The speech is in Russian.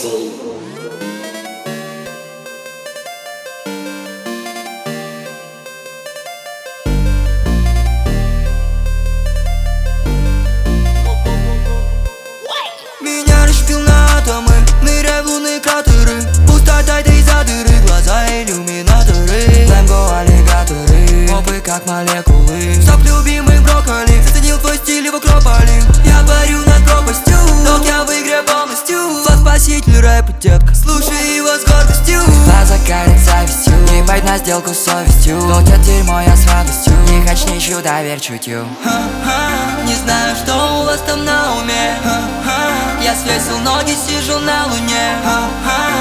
Меня расщепил на атомы, ныряй в лунные кратеры. Пустота из-за дыры, глаза иллюминаторы. Лэмбо аллигаторы, опы как молекулы. Стоп, любимый брокколи, заценил твой стиль и в акрополе. Я парю над пропастью, но я в игре полностью. Флаг спаситель рэпа, детка, слушай его с гордостью. Глаза горят завистью, ебать на сделку с совестью. Крутят дерьмо, я с радостью, не хочу доверь чутью. Не знаю, что у вас там на уме. Я свесил ноги, сижу на луне.